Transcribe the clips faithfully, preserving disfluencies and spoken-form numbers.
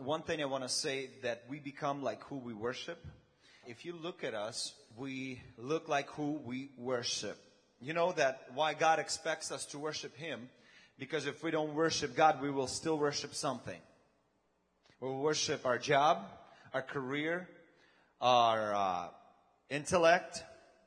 one thing I want to say, that we become like who we worship. If you look at us, we look like who we worship. You know that why God expects us to worship Him? Because if we don't worship God, we will still worship something. We'll worship our job, our career, our uh, intellect,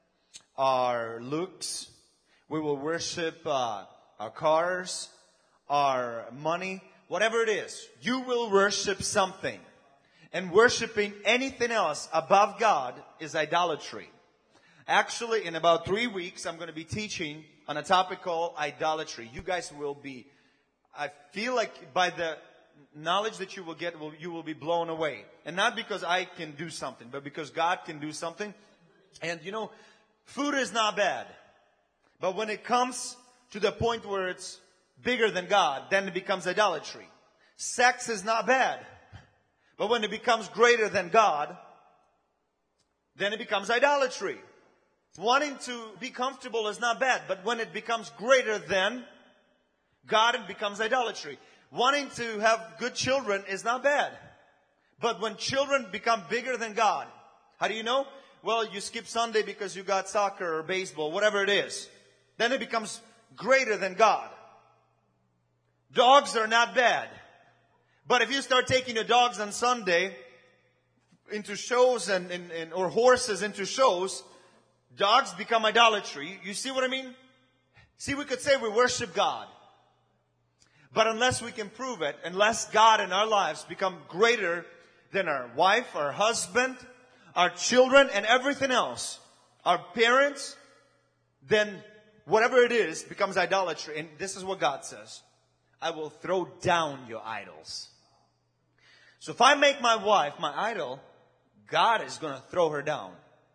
our looks. We will worship uh, our cars, our money, whatever it is. You will worship something. And worshiping anything else above God is idolatry. Actually, in about three weeks, I'm going to be teaching on a topic called idolatry. You guys will be, I feel like by the knowledge that you will get, will, you will be blown away. And not because I can do something, but because God can do something. And you know, food is not bad. But when it comes to the point where it's bigger than God, then it becomes idolatry. Sex is not bad. But when it becomes greater than God, then it becomes idolatry. Wanting to be comfortable is not bad, but when it becomes greater than God, it becomes idolatry. Wanting to have good children is not bad, but when children become bigger than God, how do you know? Well, you skip Sunday because you got soccer or baseball, whatever it is. Then it becomes greater than God. Dogs are not bad, but if you start taking your dogs on Sunday into shows and, and, and or horses into shows, dogs become idolatry. You see what I mean? See, we could say we worship God. But unless we can prove it, unless God in our lives become greater than our wife, our husband, our children, and everything else, our parents, then whatever it is becomes idolatry. And this is what God says. I will throw down your idols. So if I make my wife my idol, God is going to throw her down.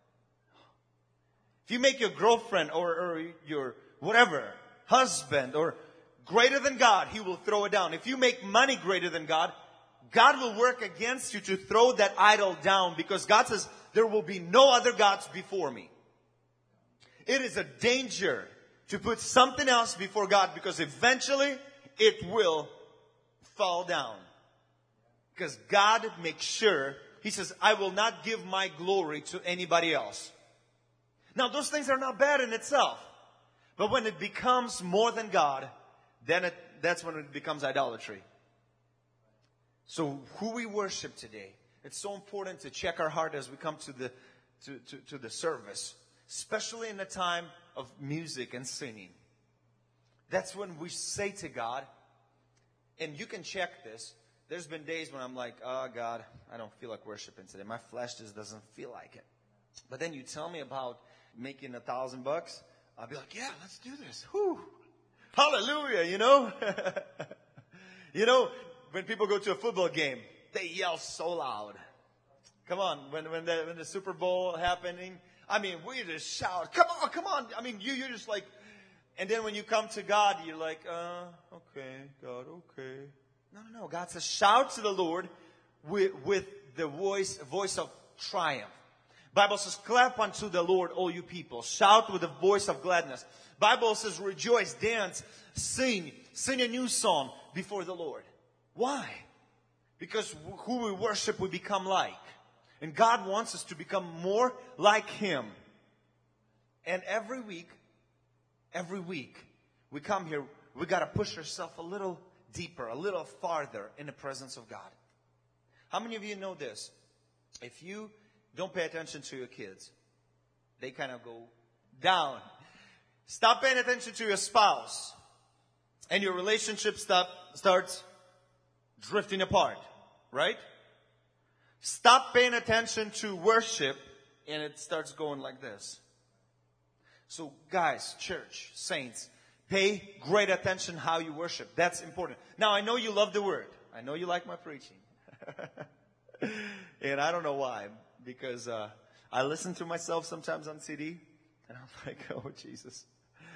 If you make your girlfriend or, or your whatever, husband or greater than God, He will throw it down. If you make money greater than God, God will work against you to throw that idol down, because God says, there will be no other gods before me. It is a danger to put something else before God, because eventually it will fall down. Because God makes sure, He says, I will not give my glory to anybody else. Now, those things are not bad in itself. But when it becomes more than God, then it, that's when it becomes idolatry. So who we worship today, it's so important to check our heart as we come to the, to, to, to the service. Especially in the time of music and singing. That's when we say to God, and you can check this. There's been days when I'm like, oh God, I don't feel like worshiping today. My flesh just doesn't feel like it. But then you tell me about making a thousand bucks, I'll be like, yeah, let's do this. Whew. Hallelujah, you know? You know, when people go to a football game, they yell so loud. Come on, when when the, when the Super Bowl happening, I mean, we just shout, come on, come on. I mean, you, you're just like, and then when you come to God, you're like, uh, okay, God, okay. No, no, no. God says, shout to the Lord with, with the voice, voice of triumph. Bible says, clap unto the Lord, all you people. Shout with a voice of gladness. Bible says, rejoice, dance, sing, sing a new song before the Lord. Why? Because who we worship, we become like. And God wants us to become more like Him. And every week, every week, we come here, we got to push ourselves a little deeper, a little farther in the presence of God. How many of you know this? If you don't pay attention to your kids, they kind of go down. Stop paying attention to your spouse, and your relationship stop, starts drifting apart, right? Stop paying attention to worship, and it starts going like this. So guys, church, saints, pay great attention how you worship. That's important. Now, I know you love the Word. I know you like my preaching. And I don't know why. Because uh, I listen to myself sometimes on C D. And I'm like, oh, Jesus.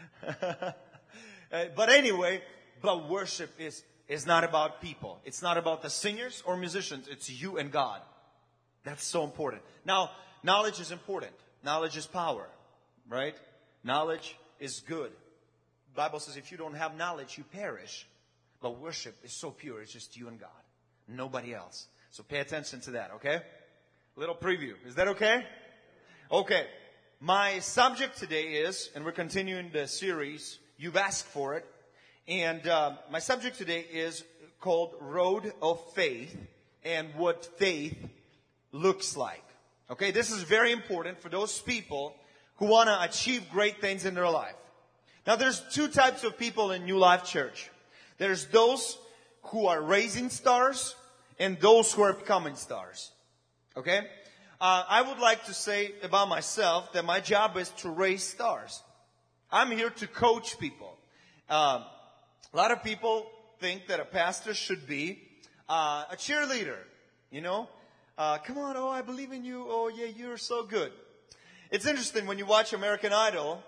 But anyway, but worship is, is not about people. It's not about the singers or musicians. It's you and God. That's so important. Now, knowledge is important. Knowledge is power. Right? Knowledge is good. The Bible says if you don't have knowledge, you perish. But worship is so pure. It's just you and God. Nobody else. So pay attention to that, okay? Little preview. Is that okay? Okay. My subject today is, and we're continuing the series, you've asked for it, and uh, my subject today is called Road of Faith and what faith looks like. Okay, this is very important for those people who want to achieve great things in their life. Now there's two types of people in New Life Church. There's those who are raising stars and those who are becoming stars. Okay? Uh, I would like to say about myself that my job is to raise stars. I'm here to coach people. Um, a lot of people think that a pastor should be uh, a cheerleader. You know? Uh, come on, oh, I believe in you. Oh, yeah, you're so good. It's interesting when you watch American Idol.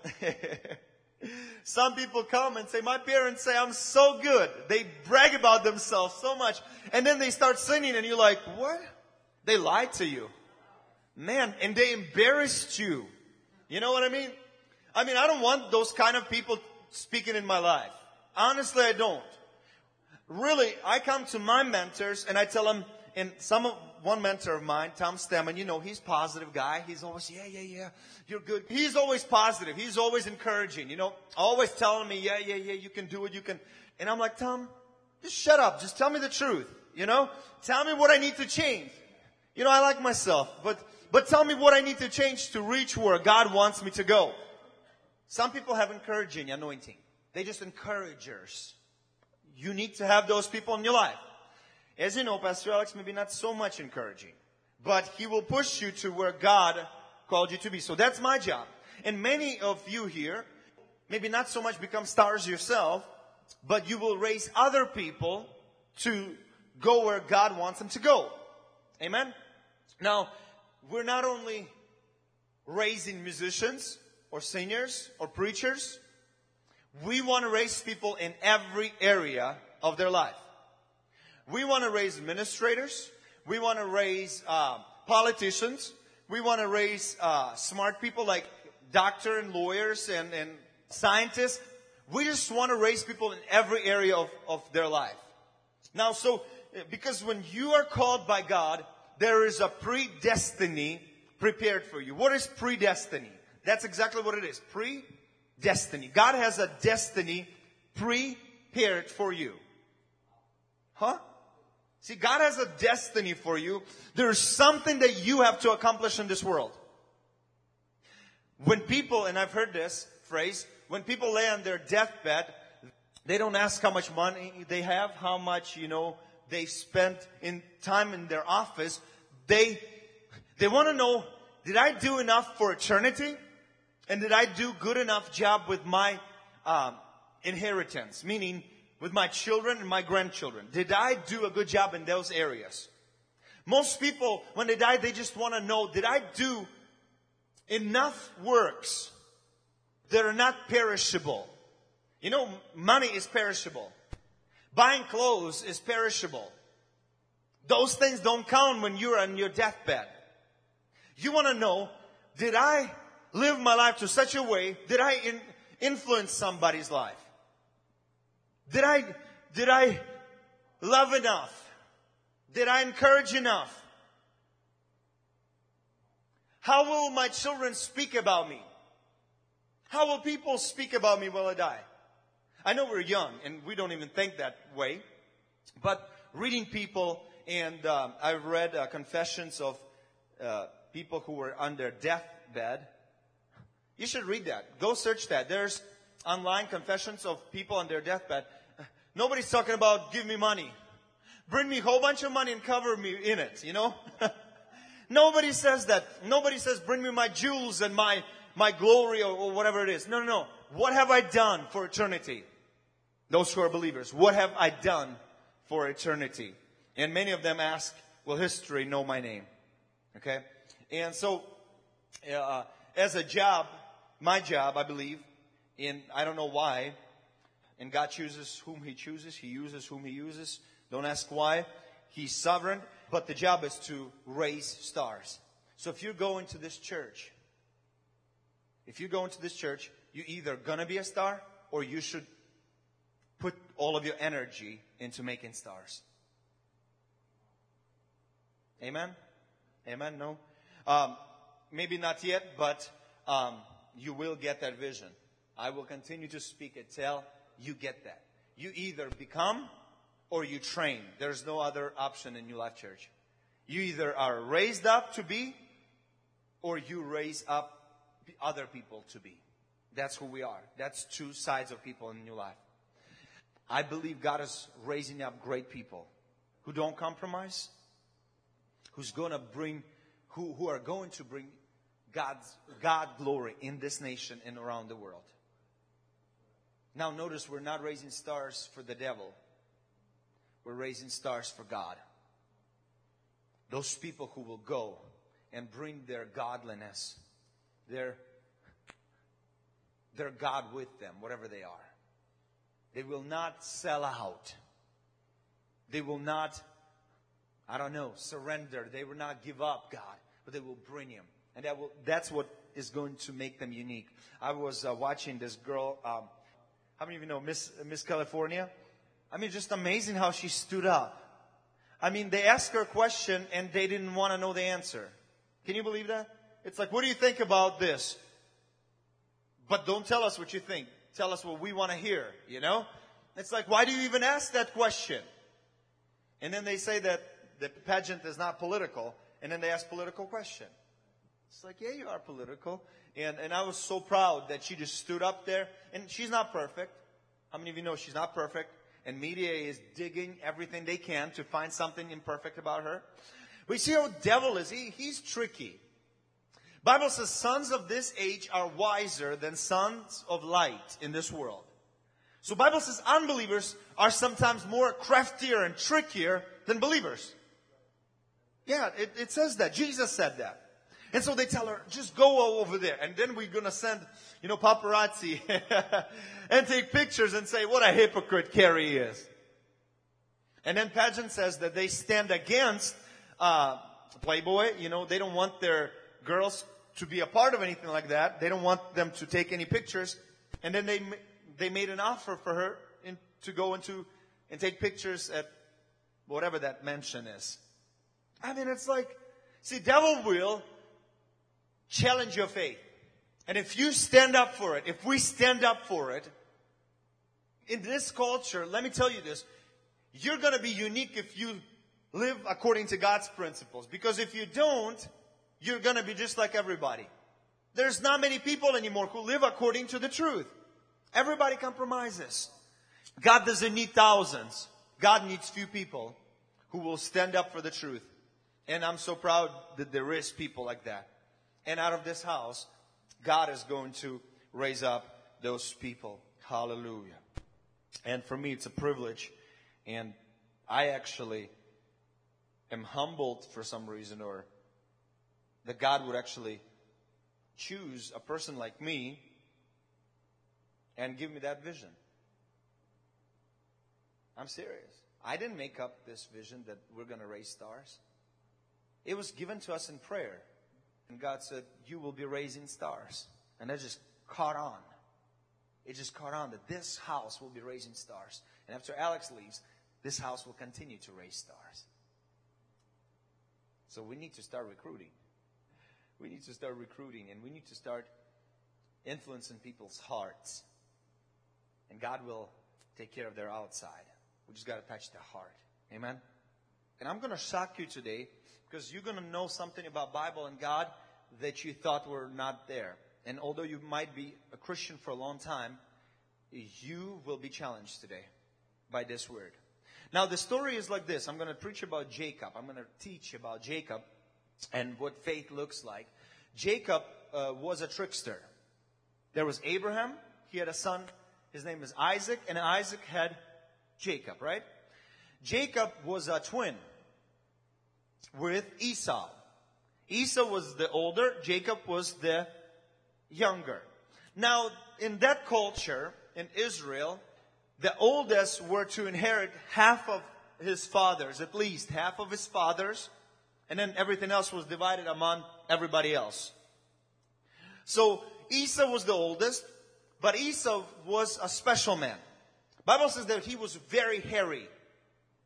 Some people come and say, my parents say I'm so good. They brag about themselves so much. And then they start singing and you're like, what? They lied to you. Man, and they embarrassed you. You know what I mean? I mean, I don't want those kind of people speaking in my life. Honestly, I don't. Really, I come to my mentors and I tell them, and some of, one mentor of mine, Tom Stemmen, you know, he's a positive guy. He's always, yeah, yeah, yeah, you're good. He's always positive. He's always encouraging, you know, always telling me, yeah, yeah, yeah, you can do it, you can. And I'm like, Tom, just shut up. Just tell me the truth, you know. Tell me what I need to change. You know, I like myself, but, but tell me what I need to change to reach where God wants me to go. Some people have encouraging anointing. They just encouragers. You need to have those people in your life. As you know, Pastor Alex, maybe not so much encouraging, but he will push you to where God called you to be. So that's my job. And many of you here, maybe not so much become stars yourself, but you will raise other people to go where God wants them to go. Amen? Now, we're not only raising musicians or singers or preachers. We want to raise people in every area of their life. We want to raise administrators. We want to raise uh, politicians. We want to raise uh, smart people like doctors and lawyers and, and scientists. We just want to raise people in every area of, of their life. Now, so, because when you are called by God, there is a predestiny prepared for you. What is predestiny? That's exactly what it is. Predestiny. God has a destiny prepared for you. Huh? See, God has a destiny for you. There's something that you have to accomplish in this world. When people, and I've heard this phrase, when people lay on their deathbed, they don't ask how much money they have, how much, you know, they spent in time in their office. They, they want to know, did I do enough for eternity? And did I do good enough job with my um, inheritance? Meaning, with my children and my grandchildren. Did I do a good job in those areas? Most people, when they die, they just want to know, did I do enough works that are not perishable? You know, money is perishable. Buying clothes is perishable. Those things don't count when you're on your deathbed. You want to know, did I live my life to such a way, did I in, influence somebody's life? Did I, did I love enough? Did I encourage enough? How will my children speak about me? How will people speak about me while I die? I know we're young and we don't even think that way. But reading people, and um, I've read uh, confessions of uh, people who were on their deathbed. You should read that. Go search that. There's online confessions of people on their deathbed. Nobody's talking about give me money. Bring me a whole bunch of money and cover me in it, you know. Nobody says that. Nobody says bring me my jewels and my, my glory or, or whatever it is. No, no, no. What have I done for eternity? Those who are believers. What have I done for eternity? And many of them ask, will history know my name? Okay. And so, uh, as a job, my job, I believe, in, I don't know why, and God chooses whom He chooses. He uses whom He uses. Don't ask why. He's sovereign. But the job is to raise stars. So if you go into this church, if you go into this church, you're either gonna be a star or you should put all of your energy into making stars. Amen? Amen? No? Um, maybe not yet, but um, you will get that vision. I will continue to speak it till you get that. You either become or you train. There's no other option in New Life Church. You either are raised up to be or you raise up other people to be. That's who we are. That's two sides of people in New Life. I believe God is raising up great people who don't compromise, who's going to bring, who, who are going to bring God's God glory in this nation and around the world. Now notice we're not raising stars for the devil. We're raising stars for God. Those people who will go and bring their godliness, their, their God with them, whatever they are. They will not sell out. They will not, I don't know, surrender. They will not give up God, but they will bring Him. And that will, that's what is going to make them unique. I was uh, watching this girl, um, how many of you know Miss, Miss California? I mean, just amazing how she stood up. I mean, they asked her a question and they didn't want to know the answer. Can you believe that? It's like, what do you think about this? But don't tell us what you think. Tell us what we want to hear, you know? It's like, why do you even ask that question? And then they say that the pageant is not political. And then they ask political question. It's like, yeah, you are political. And, and I was so proud that she just stood up there. And she's not perfect. How many of you know she's not perfect? And media is digging everything they can to find something imperfect about her. But you see how the devil is? He, he's tricky. Bible says sons of this age are wiser than sons of light in this world. So Bible says unbelievers are sometimes more craftier and trickier than believers. Yeah, it, it says that. Jesus said that. And so they tell her, just go over there. And then we're going to send, you know, paparazzi and take pictures and say, what a hypocrite Carrie is. And then Pageant says that they stand against uh, Playboy. You know, they don't want their girls to be a part of anything like that. They don't want them to take any pictures. And then they they made an offer for her in, to go into and take pictures at whatever that mansion is. I mean, it's like, see, devil will challenge your faith. And if you stand up for it, if we stand up for it, in this culture, let me tell you this, you're going to be unique if you live according to God's principles. Because if you don't, you're going to be just like everybody. There's not many people anymore who live according to the truth. Everybody compromises. God doesn't need thousands. God needs few people who will stand up for the truth. And I'm so proud that there is people like that. And out of this house, God is going to raise up those people. Hallelujah. And for me, it's a privilege. And I actually am humbled for some reason, or that God would actually choose a person like me and give me that vision. I'm serious. I didn't make up this vision that we're going to raise stars. It was given to us in prayer. And God said, you will be raising stars. And that just caught on. It just caught on that this house will be raising stars. And after Alex leaves, this house will continue to raise stars. So we need to start recruiting. We need to start recruiting, and we need to start influencing people's hearts. And God will take care of their outside. We just got to touch their heart. Amen? And I'm going to shock you today, because you're going to know something about Bible and God that you thought were not there. And although you might be a Christian for a long time, you will be challenged today by this word. Now, the story is like this. I'm going to preach about Jacob. I'm going to teach about Jacob and what faith looks like. Jacob uh, was a trickster. There was Abraham. He had a son. His name is Isaac. And Isaac had Jacob, right? Jacob was a twin with Esau. Esau was the older. Jacob was the younger. Now, in that culture, in Israel, the oldest were to inherit half of his fathers, at least half of his fathers, and then everything else was divided among everybody else. So Esau was the oldest, but Esau was a special man. The Bible says that he was very hairy.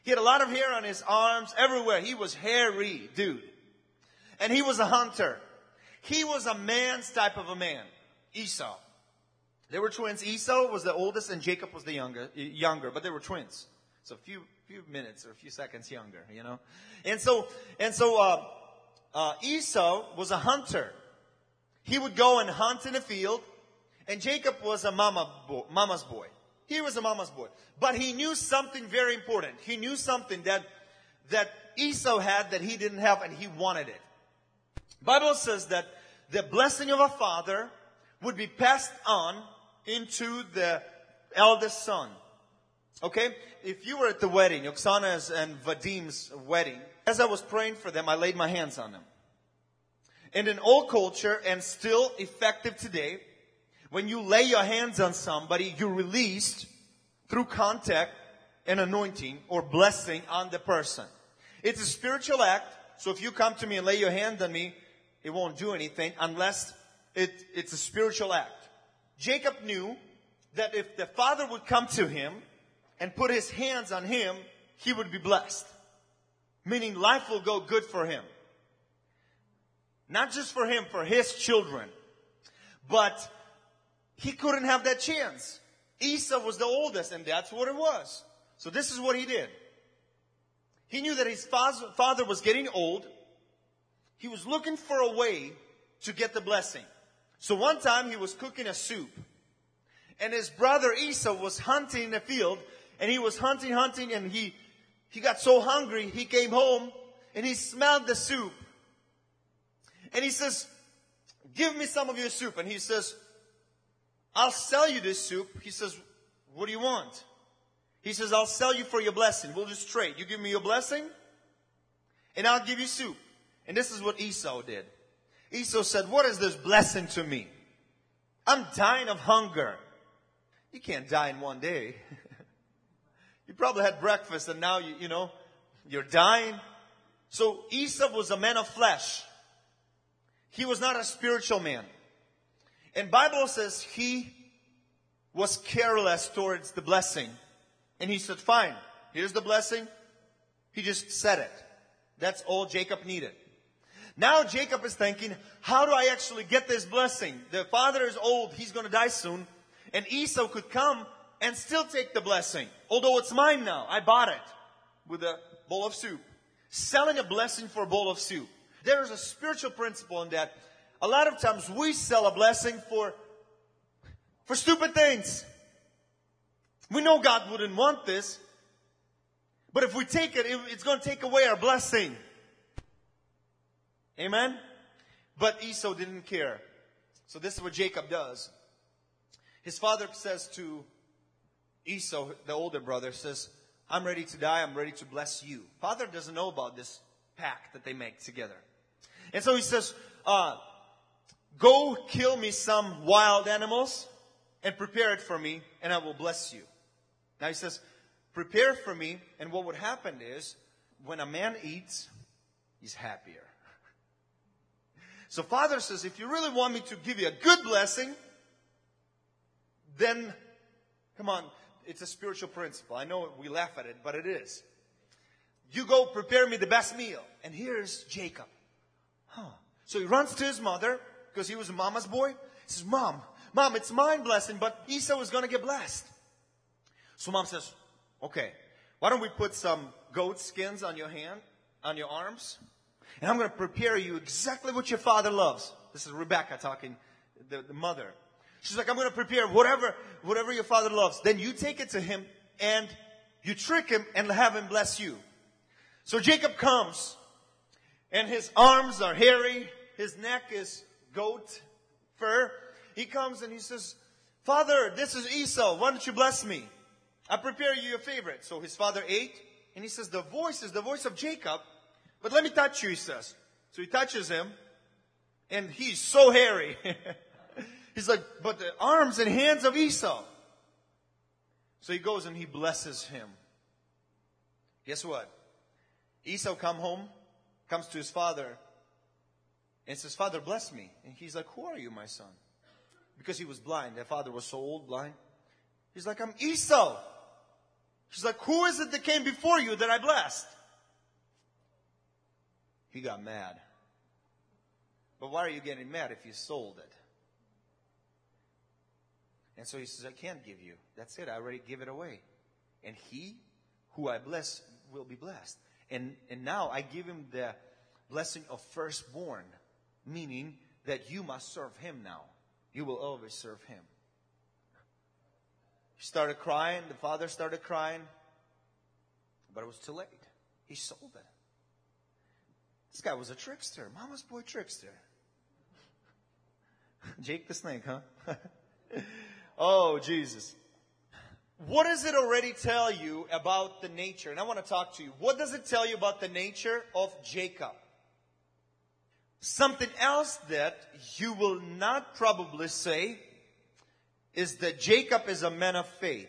He had a lot of hair on his arms, everywhere. He was hairy, dude. And he was a hunter. He was a man's type of a man. Esau. They were twins. Esau was the oldest and Jacob was the younger, younger, but they were twins. So a few, few minutes or a few seconds younger, you know. And so, and so, uh, uh, Esau was a hunter. He would go and hunt in the field, and Jacob was a mama bo- mama's boy. He was a mama's boy. But he knew something very important. He knew something that, that Esau had that he didn't have, and he wanted it. Bible says that the blessing of a father would be passed on into the eldest son. Okay? If you were at the wedding, Oksana's and Vadim's wedding, as I was praying for them, I laid my hands on them. And in old culture, and still effective today, when you lay your hands on somebody, you're released through contact and anointing or blessing on the person. It's a spiritual act. So if you come to me and lay your hand on me, it won't do anything unless it, it's a spiritual act. Jacob knew that if the father would come to him and put his hands on him, he would be blessed. Meaning life will go good for him. Not just for him, for his children. But he couldn't have that chance. Esau was the oldest, and that's what it was. So this is what he did. He knew that his father was getting old. He was looking for a way to get the blessing. So one time he was cooking a soup. And his brother Esau was hunting in the field. And he was hunting, hunting, and he, he got so hungry, he came home and he smelled the soup. And he says, give me some of your soup. And he says, I'll sell you this soup. He says, what do you want? He says, I'll sell you for your blessing. We'll just trade. You give me your blessing, and I'll give you soup. And this is what Esau did. Esau said, what is this blessing to me? I'm dying of hunger. You can't die in one day. You probably had breakfast and now, you, you know, you're dying. So Esau was a man of flesh. He was not a spiritual man. And Bible says he was careless towards the blessing. And he said, fine, here's the blessing. He just said it. That's all Jacob needed. Now Jacob is thinking, how do I actually get this blessing? The father is old, he's going to die soon. And Esau could come and still take the blessing. Although it's mine now. I bought it with a bowl of soup. Selling a blessing for a bowl of soup. There is a spiritual principle in that. A lot of times we sell a blessing for, for stupid things. We know God wouldn't want this. But if we take it, it's going to take away our blessing. Amen? But Esau didn't care. So this is what Jacob does. His father says to Esau, the older brother, says, I'm ready to die. I'm ready to bless you. Father doesn't know about this pact that they make together. And so he says, uh, go kill me some wild animals and prepare it for me, and I will bless you. Now he says, prepare for me, and what would happen is, when a man eats, he's happier. So Father says, if you really want me to give you a good blessing, then, come on, it's a spiritual principle. I know we laugh at it, but it is. You go prepare me the best meal. And here's Jacob. Huh. So he runs to his mother, because he was a mama's boy. He says, Mom, Mom, it's mine blessing, but Esau is going to get blessed. So Mom says, okay, why don't we put some goat skins on your hand, on your arms? And I'm going to prepare you exactly what your father loves. This is Rebecca talking, the, the mother. She's like, I'm going to prepare whatever, whatever your father loves. Then you take it to him and you trick him and have him bless you. So Jacob comes and his arms are hairy. His neck is goat fur. He comes and he says, Father, this is Esau. Why don't you bless me? I prepare you your favorite. So his father ate and he says, the voice is the voice of Jacob. But let me touch you, he says. So he touches him and he's so hairy. He's like, but the arms and hands of Esau. So he goes and he blesses him. Guess what? Esau come home, comes to his father, and says, Father, bless me. And he's like, who are you, my son? Because he was blind. Their father was so old, blind. He's like, I'm Esau. She's like, who is it that came before you that I blessed? He got mad. But why are you getting mad if you sold it? And so he says, I can't give you. That's it. I already give it away. And he who I bless will be blessed. And, and now I give him the blessing of firstborn, meaning that you must serve him now. You will always serve him. She started crying. The father started crying. But it was too late. He sold it. This guy was a trickster. Mama's boy trickster. Jake the snake, huh? Oh, Jesus. What does it already tell you about the nature? And I want to talk to you. What does it tell you about the nature of Jacob? Something else that you will not probably say is that Jacob is a man of faith.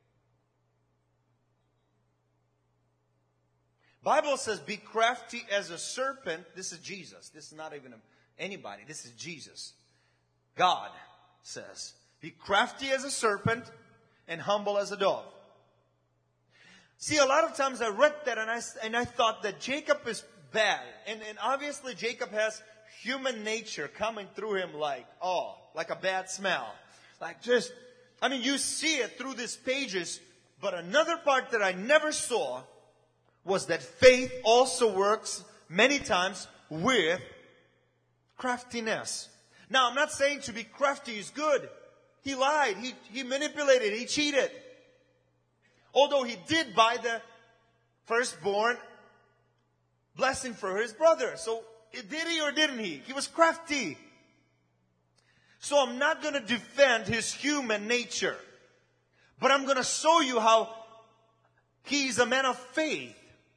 Bible says, be crafty as a serpent. This is Jesus. This is not even anybody. This is Jesus. God says, be crafty as a serpent and humble as a dove. See, a lot of times I read that and I, and I thought that Jacob is bad. And, and obviously Jacob has human nature coming through him like, oh, like a bad smell. Like just, I mean, you see it through these pages. But another part that I never saw was that faith also works many times with craftiness. Now, I'm not saying to be crafty is good. He lied. He, he manipulated. He cheated. Although he did buy the firstborn blessing for his brother. So, did he or didn't he? He was crafty. So, I'm not going to defend his human nature. But I'm going to show you how he's a man of faith.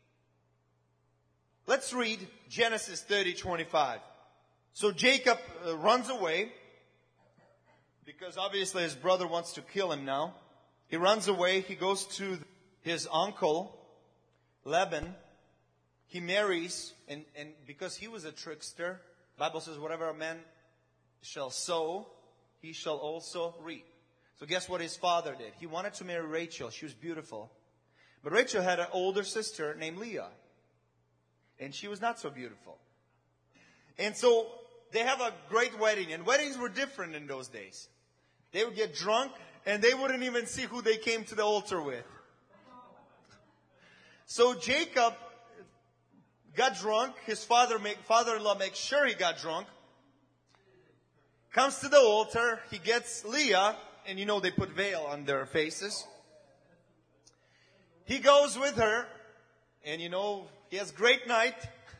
Let's read Genesis thirty twenty-five. So Jacob uh, runs away because obviously his brother wants to kill him now. He runs away. He goes to his uncle, Laban. He marries, and, and because he was a trickster, the Bible says, whatever a man shall sow, he shall also reap. So guess what his father did? He wanted to marry Rachel. She was beautiful. But Rachel had an older sister named Leah. And she was not so beautiful. And so they have a great wedding. And weddings were different in those days. They would get drunk and they wouldn't even see who they came to the altar with. So Jacob got drunk. His father make, father-in-law makes sure he got drunk. Comes to the altar. He gets Leah. And you know they put veil on their faces. He goes with her. And you know, he has a great night.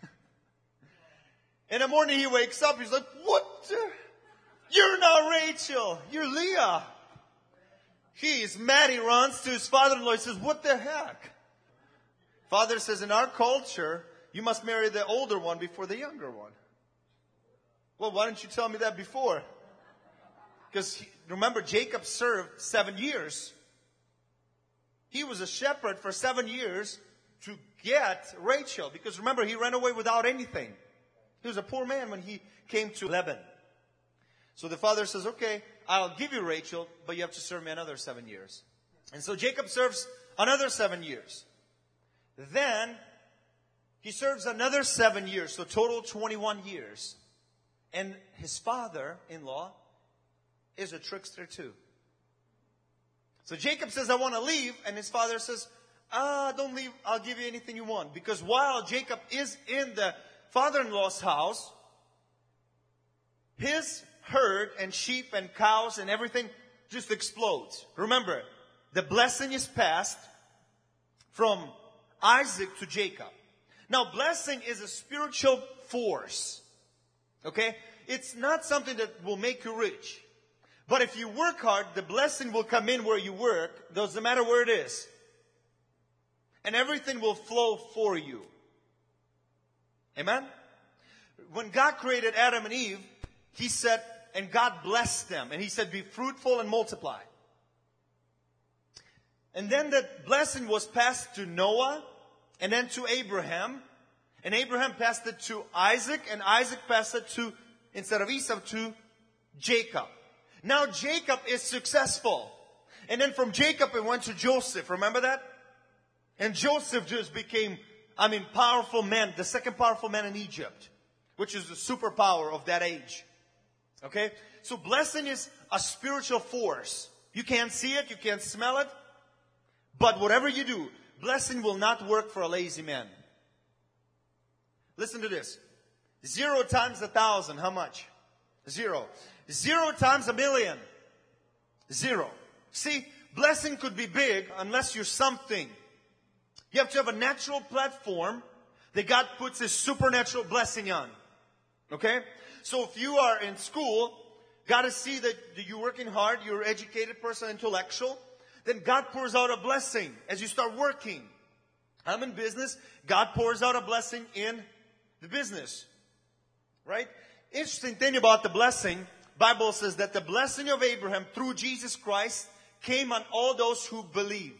In the morning he wakes up. He's like, what? You're not Rachel. You're Leah. He's mad. He runs to his father-in-law. He says, what the heck? Father says, in our culture, you must marry the older one before the younger one. Well, why didn't you tell me that before? Because remember, Jacob served seven years. He was a shepherd for seven years to get Rachel. Because remember, he ran away without anything. He was a poor man when he came to Laban. So the father says, okay, I'll give you Rachel, but you have to serve me another seven years. And so Jacob serves another seven years. Then he serves another seven years, so total twenty-one years. And his father-in-law is a trickster too. So Jacob says, I want to leave. And his father says, ah, don't leave. I'll give you anything you want. Because while Jacob is in the father-in-law's house, his herd and sheep and cows and everything just explodes. Remember, the blessing is passed from Isaac to Jacob. Now, blessing is a spiritual force. Okay? It's not something that will make you rich. But if you work hard, the blessing will come in where you work. Doesn't matter where it is. And everything will flow for you. Amen? When God created Adam and Eve, He said, and God blessed them. And He said, be fruitful and multiply. And then that blessing was passed to Noah and then to Abraham. And Abraham passed it to Isaac. And Isaac passed it to, instead of Esau, to Jacob. Now Jacob is successful. And then from Jacob it went to Joseph. Remember that? And Joseph just became, I mean, powerful man, the second powerful man in Egypt, which is the superpower of that age. Okay? So blessing is a spiritual force. You can't see it, you can't smell it, but whatever you do, blessing will not work for a lazy man. Listen to this. Zero times a thousand, how much? Zero. Zero times a million. Zero. See, blessing could be big unless you're something. You have to have a natural platform that God puts His supernatural blessing on. Okay? So if you are in school, God to see that you're working hard, you're an educated person, intellectual, then God pours out a blessing as you start working. I'm in business, God pours out a blessing in the business. Right? Interesting thing about the blessing, Bible says that the blessing of Abraham through Jesus Christ came on all those who believe.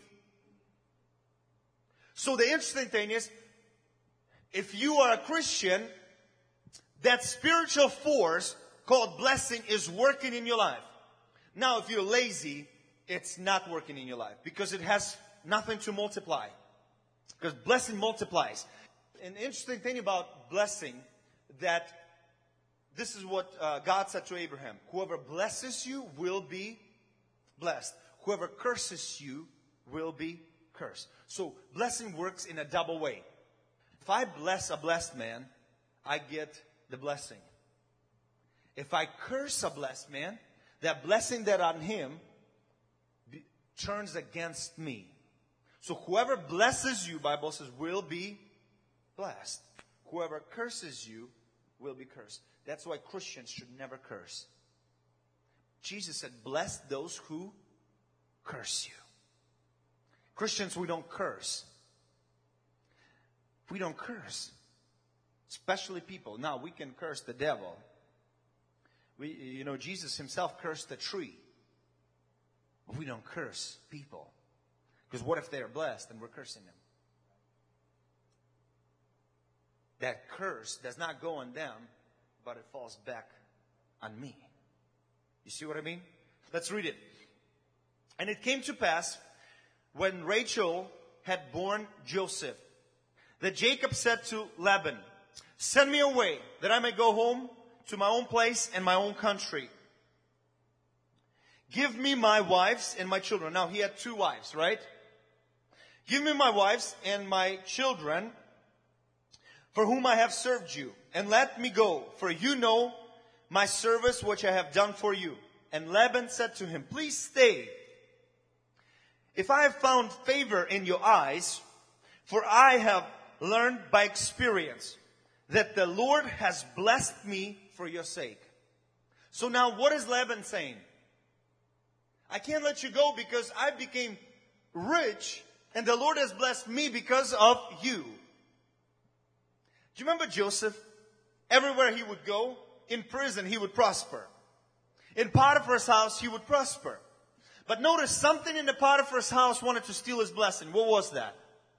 So the interesting thing is, if you are a Christian, that spiritual force called blessing is working in your life. Now, if you're lazy, it's not working in your life because it has nothing to multiply. Because blessing multiplies. An interesting thing about blessing, that this is what uh, God said to Abraham. Whoever blesses you will be blessed. Whoever curses you will be cursed. So blessing works in a double way. If I bless a blessed man, I get the blessing. If I curse a blessed man, that blessing that on him be, turns against me. So whoever blesses you, Bible says, will be blessed. Whoever curses you will be cursed. That's why Christians should never curse. Jesus said, bless those who curse you. Christians, we don't curse. We don't curse. Especially people. Now, we can curse the devil. We, you know, Jesus Himself cursed the tree. But we don't curse people. Because what if they are blessed and we're cursing them? That curse does not go on them, but it falls back on me. You see what I mean? Let's read it. And it came to pass, when Rachel had borne Joseph, that Jacob said to Laban, send me away, that I may go home to my own place and my own country. Give me my wives and my children. Now, he had two wives, right? Give me my wives and my children, for whom I have served you, and let me go, for you know my service which I have done for you. And Laban said to him, please stay, if I have found favor in your eyes, for I have learned by experience that the Lord has blessed me for your sake. So now what is Laban saying? I can't let you go because I became rich and the Lord has blessed me because of you. Do you remember Joseph? Everywhere he would go, in prison he would prosper. In Potiphar's house he would prosper. But notice something in the Potiphar's house wanted to steal his blessing. What was that?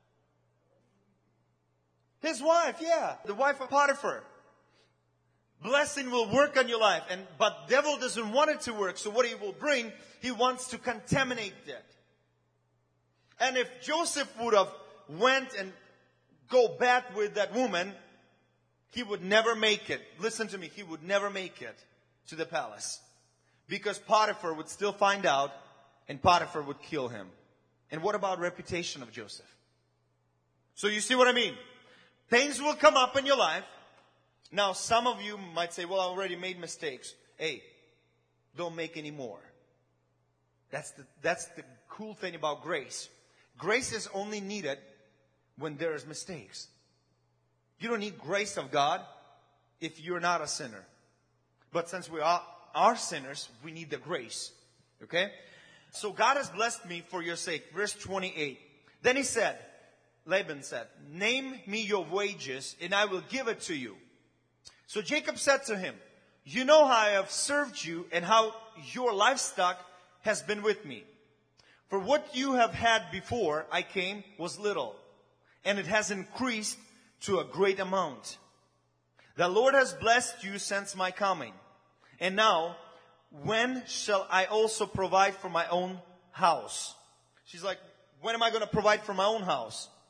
His wife, yeah. The wife of Potiphar. Blessing will work on your life. And but devil doesn't want it to work. So what he will bring, he wants to contaminate that. And if Joseph would have went and go back with that woman, he would never make it. Listen to me. He would never make it to the palace. Because Potiphar would still find out and Potiphar would kill him. And what about reputation of Joseph? So you see what I mean? Things will come up in your life. Now, some of you might say, well, I already made mistakes. Hey, don't make any more. That's the, that's the cool thing about grace. Grace is only needed when there's mistakes. You don't need grace of God if you're not a sinner. But since we are, are sinners, we need the grace. Okay? So God has blessed me for your sake. Verse twenty-eight. Then he said, Laban said, name me your wages and I will give it to you. So Jacob said to him, you know how I have served you and how your livestock has been with me. For what you have had before I came was little, and it has increased to a great amount. The Lord has blessed you since my coming. And now, when shall I also provide for my own house? She's like, when am I going to provide for my own house?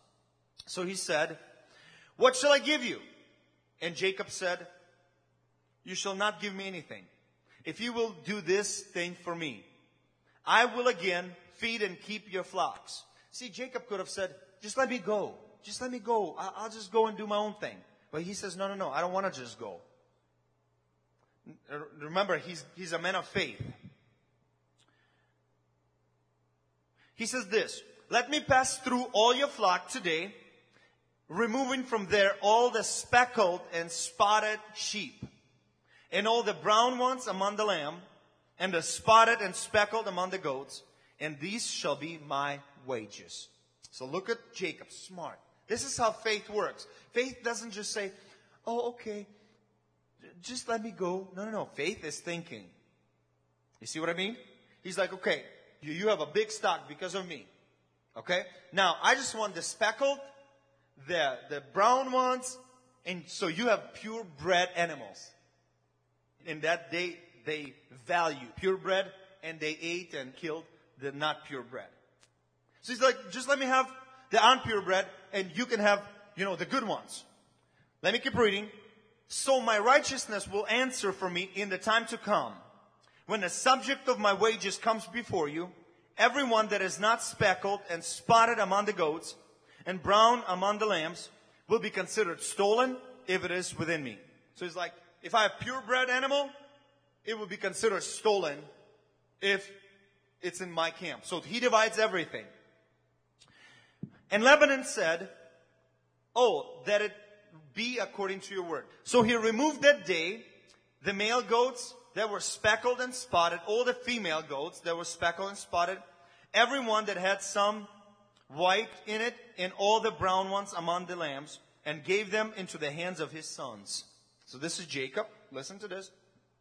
So he said, what shall I give you? And Jacob said, you shall not give me anything. If you will do this thing for me, I will again feed and keep your flocks. See, Jacob could have said, just let me go. Just let me go. I'll just go and do my own thing. But he says, no, no, no. I don't want to just go. Remember, he's, he's a man of faith. He says this, let me pass through all your flock today, removing from there all the speckled and spotted sheep, and all the brown ones among the lamb, and the spotted and speckled among the goats, and these shall be my wages. So look at Jacob, smart. This is how faith works. Faith doesn't just say, oh, okay, just let me go. No, no, no. Faith is thinking. You see what I mean? He's like, okay, you, you have a big stock because of me. Okay? Now, I just want the speckled, the, the brown ones, and so you have purebred animals. In that day, they value purebred, and they ate and killed the not purebred. So he's like, just let me have the unpurebred, and you can have, you know, the good ones. Let me keep reading. So my righteousness will answer for me in the time to come. When the subject of my wages comes before you, everyone that is not speckled and spotted among the goats, and brown among the lambs, will be considered stolen if it is within me. So he's like, if I have purebred animal, it will be considered stolen if it's in my camp. So he divides everything. And Lebanon said, oh, that it be according to your word. So he removed that day the male goats that were speckled and spotted, all the female goats that were speckled and spotted, everyone that had some white in it, and all the brown ones among the lambs, and gave them into the hands of his sons. So this is Jacob. Listen to this.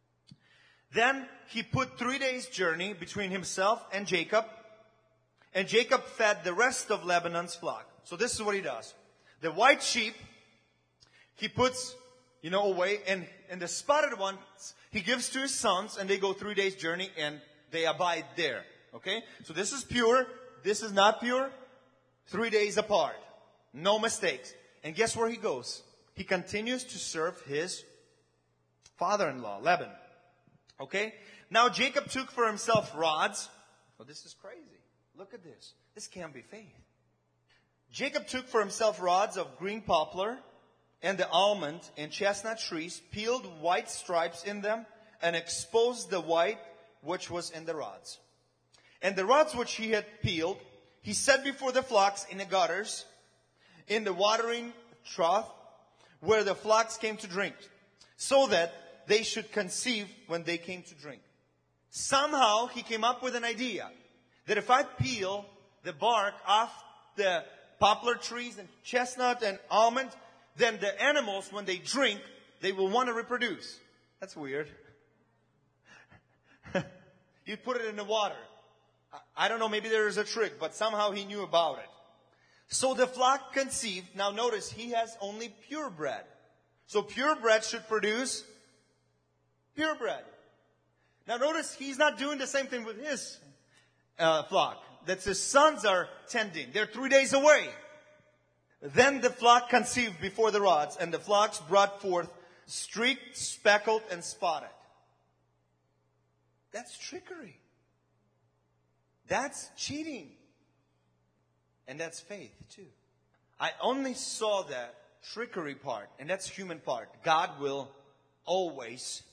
Then he put three days' journey between himself and Jacob, and Jacob fed the rest of Lebanon's flock. So this is what he does. The white sheep, he puts, you know, away, and, and the spotted ones, he gives to his sons, and they go three days' journey, and they abide there. Okay? So this is pure, this is not pure, three days apart. No mistakes. And guess where he goes? He continues to serve his father-in-law, Laban. Okay? Now Jacob took for himself rods. Oh, this is crazy. Look at this. This can't be faith. Jacob took for himself rods of green poplar and the almond and chestnut trees, peeled white stripes in them, and exposed the white which was in the rods. And the rods which he had peeled, he set before the flocks in the gutters, in the watering trough, where the flocks came to drink, so that they should conceive when they came to drink. Somehow he came up with an idea that if I peel the bark off the poplar trees and chestnut and almond, then the animals, when they drink, they will want to reproduce. That's weird. You put it in the water. I don't know, maybe there is a trick, but somehow he knew about it. So the flock conceived. Now notice, he has only purebred. So purebred should produce purebred. Now notice, he's not doing the same thing with his uh, flock. That's his sons are tending. They're three days away. Then the flock conceived before the rods, and the flocks brought forth streaked, speckled, and spotted. That's trickery. That's cheating. And that's faith too. I only saw that trickery part, and that's human part. God will always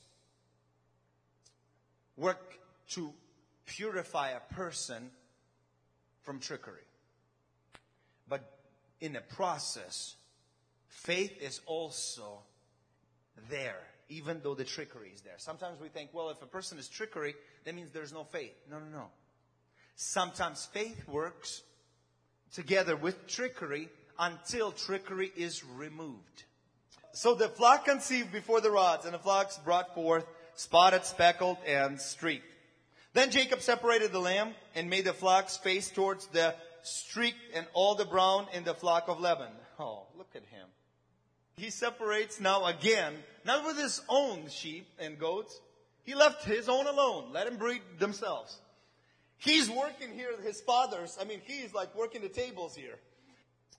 work to purify a person from trickery. But in the process, faith is also there, even though the trickery is there. Sometimes we think, well, if a person is trickery, that means there's no faith. No, no, no. Sometimes faith works together with trickery until trickery is removed. So the flock conceived before the rods, and the flocks brought forth spotted, speckled, and streaked. Then Jacob separated the lamb and made the flocks face towards the streaked and all the brown in the flock of Laban. Oh, look at him. He separates now again, not with his own sheep and goats. He left his own alone. Let him breed themselves. He's working here, his father's, I mean, he's like working the tables here.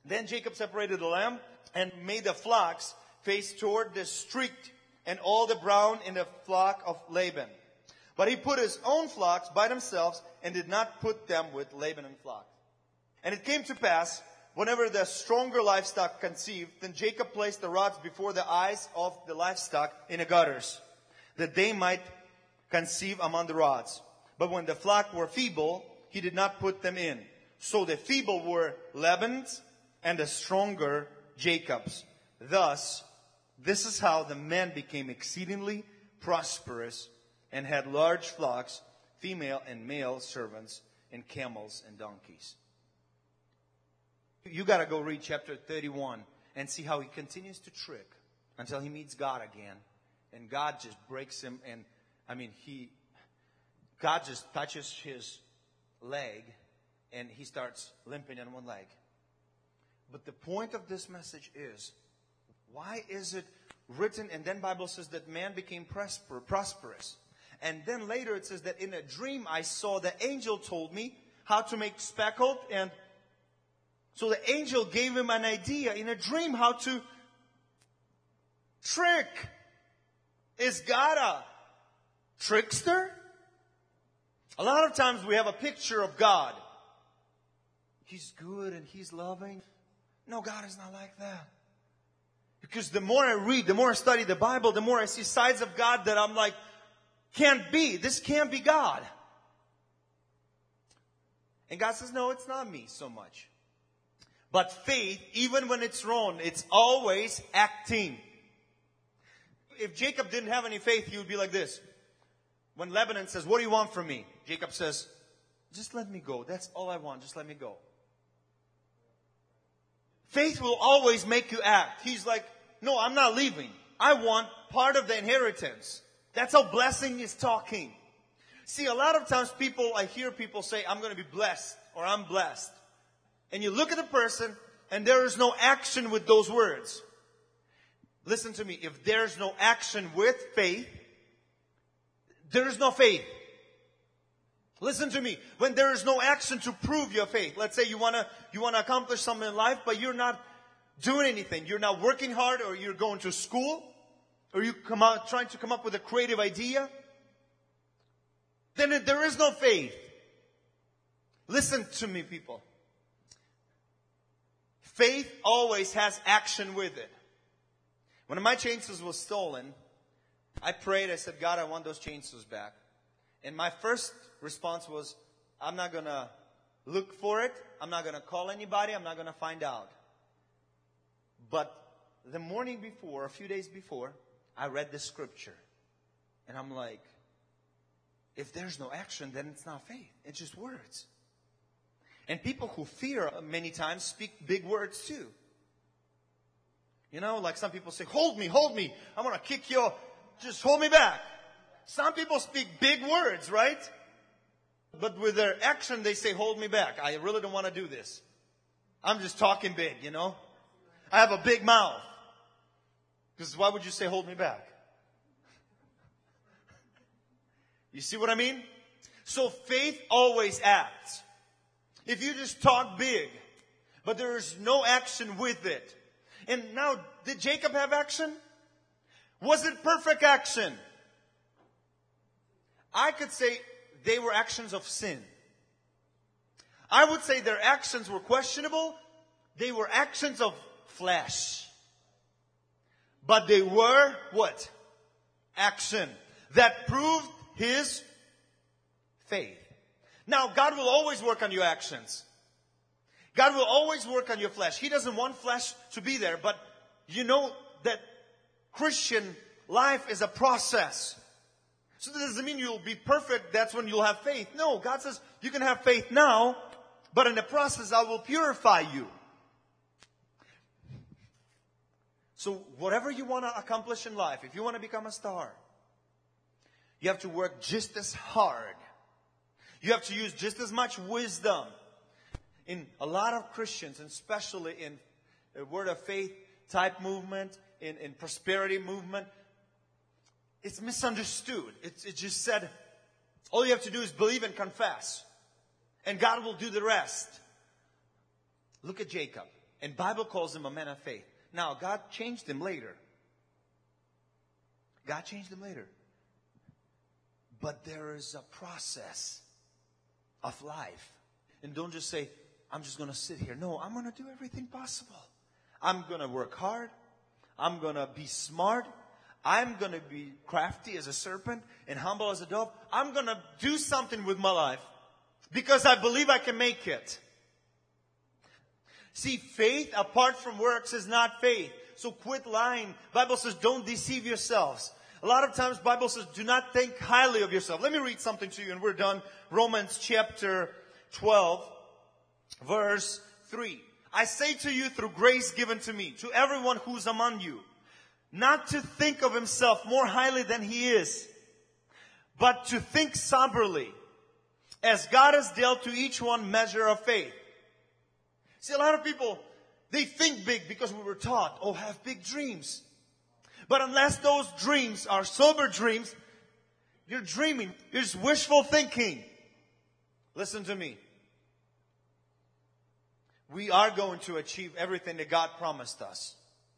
Then Jacob separated the lamb and made the flocks face toward the streaked and all the brown in the flock of Laban. But he put his own flocks by themselves and did not put them with Laban and flocks. And it came to pass, whenever the stronger livestock conceived, then Jacob placed the rods before the eyes of the livestock in the gutters, that they might conceive among the rods. But when the flock were feeble, he did not put them in. So the feeble were Laban's, and the stronger Jacob's. Thus, this is how the men became exceedingly prosperous and had large flocks, female and male servants, and camels and donkeys. You got to go read chapter thirty-one and see how he continues to trick until he meets God again. And God just breaks him. And I mean, he, God just touches his leg and he starts limping on one leg. But the point of this message is, why is it written, and then Bible says that man became prosper, prosperous. And then later it says that in a dream I saw the angel told me how to make speckled. And so the angel gave him an idea in a dream how to trick. Is God a trickster? A lot of times we have a picture of God. He's good and He's loving. No, God is not like that. Because the more I read, the more I study the Bible, the more I see sides of God that I'm like, can't be. This can't be God. And God says, no, it's not me so much. But faith, even when it's wrong, it's always acting. If Jacob didn't have any faith, he would be like this. When Lebanon says, what do you want from me? Jacob says, just let me go. That's all I want. Just let me go. Faith will always make you act. He's like, no, I'm not leaving. I want part of the inheritance. That's how blessing is talking. See, a lot of times people, I hear people say, I'm going to be blessed or I'm blessed. And you look at the person and there is no action with those words. Listen to me. If there's no action with faith, there is no faith. Listen to me. When there is no action to prove your faith. Let's say you want to you want to accomplish something in life, but you're not doing anything. You're not working hard, or you're going to school, or you come out trying to come up with a creative idea. Then there is no faith. Listen to me, people. Faith always has action with it. When my chainsaws was stolen, I prayed. I said, God, I want those chainsaws back. And my first response was, I'm not going to look for it. I'm not going to call anybody. I'm not going to find out. But the morning before, a few days before, I read the scripture. And I'm like, if there's no action, then it's not faith. It's just words. And people who fear many times speak big words too. You know, like some people say, hold me, hold me. I'm going to kick you. Just hold me back. Some people speak big words, right? But with their action, they say, hold me back. I really don't want to do this. I'm just talking big, you know. I have a big mouth. Because why would you say, hold me back? You see what I mean? So faith always acts. If you just talk big, but there is no action with it. And now, did Jacob have action? Was it perfect action? I could say they were actions of sin. I would say their actions were questionable. They were actions of flesh. But they were what? Action. That proved his faith. Now, God will always work on your actions. God will always work on your flesh. He doesn't want flesh to be there. But you know that Christian life is a process. So that doesn't mean you'll be perfect. That's when you'll have faith. No, God says you can have faith now, but in the process I will purify you. So whatever you want to accomplish in life, if you want to become a star, you have to work just as hard. You have to use just as much wisdom. In a lot of Christians, and especially in the word of faith type movement, in, in prosperity movement, it's misunderstood. It's, it just said, all you have to do is believe and confess. And God will do the rest. Look at Jacob. And Bible calls him a man of faith. Now, God changed him later. God changed him later. But there is a process of life. And don't just say, I'm just going to sit here. No, I'm going to do everything possible. I'm going to work hard. I'm going to be smart. I'm going to be crafty as a serpent and humble as a dove. I'm going to do something with my life because I believe I can make it. See, faith apart from works is not faith. So quit lying. Bible says don't deceive yourselves. A lot of times Bible says do not think highly of yourself. Let me read something to you and we're done. Romans chapter twelve, verse three. I say to you through grace given to me, to everyone who's among you, not to think of himself more highly than he is, but to think soberly, as God has dealt to each one measure of faith. See, a lot of people, they think big because we were taught, oh, have big dreams. But unless those dreams are sober dreams, you're dreaming. You're just wishful thinking. Listen to me. We are going to achieve everything that God promised us.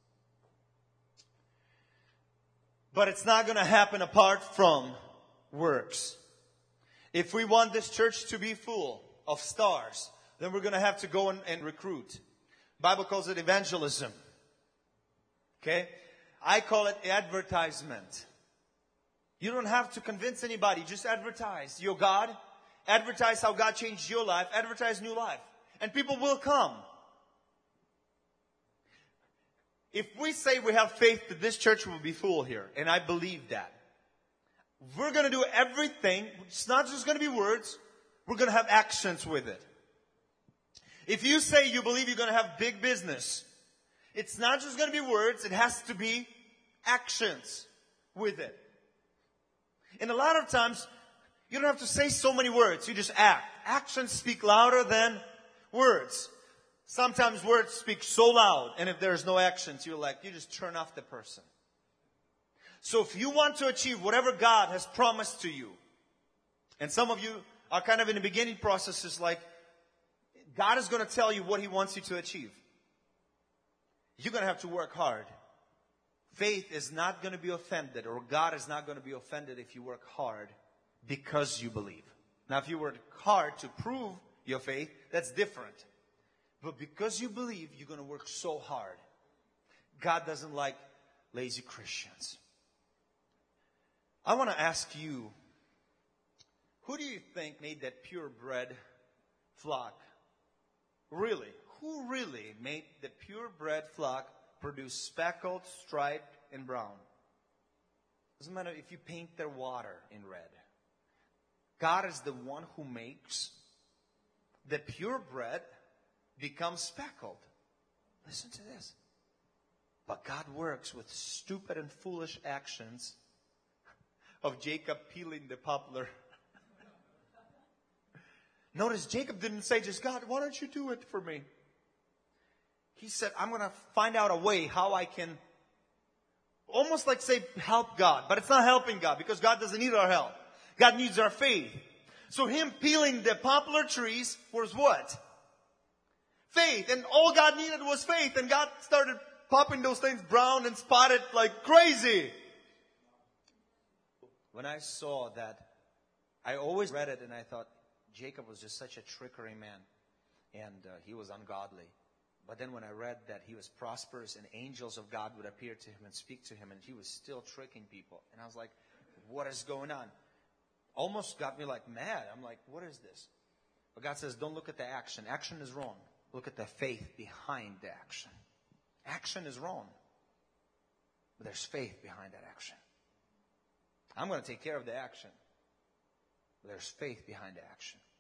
But it's not going to happen apart from works. If we want this church to be full of stars, then we're going to have to go and, and recruit. The Bible calls it evangelism. Okay? I call it advertisement. You don't have to convince anybody. Just advertise your God. Advertise how God changed your life. Advertise new life. And people will come. If we say we have faith that this church will be full here, and I believe that, we're going to do everything. It's not just going to be words. We're going to have actions with it. If you say you believe you're going to have big business, it's not just going to be words. It has to be actions with it. And a lot of times, you don't have to say so many words. You just act. Actions speak louder than words. Sometimes words speak so loud, and if there's no actions, you're like, you just turn off the person. So if you want to achieve whatever God has promised to you, and some of you are kind of in the beginning processes like, God is going to tell you what He wants you to achieve. You're going to have to work hard. Faith is not going to be offended, or God is not going to be offended if you work hard because you believe. Now, if you work hard to prove your faith, that's different. But because you believe, you're going to work so hard. God doesn't like lazy Christians. I want to ask you, who do you think made that purebred flock? Really? Who really made the purebred flock produce speckled, striped, and brown? Doesn't matter if you paint their water in red. God is the one who makes the purebred become speckled. Listen to this. But God works with stupid and foolish actions of Jacob peeling the poplar. Notice Jacob didn't say just, God, why don't you do it for me? He said, I'm going to find out a way how I can almost like say help God. But it's not helping God because God doesn't need our help. God needs our faith. So him peeling the poplar trees was what? Faith. And all God needed was faith. And God started popping those things brown and spotted like crazy. When I saw that, I always read it and I thought, Jacob was just such a trickery man. And uh, he was ungodly. But then when I read that he was prosperous and angels of God would appear to him and speak to him, and he was still tricking people. And I was like, what is going on? Almost got me like mad. I'm like, what is this? But God says, don't look at the action. Action is wrong. Look at the faith behind the action. Action is wrong. But there's faith behind that action. I'm going to take care of the action. But there's faith behind the action.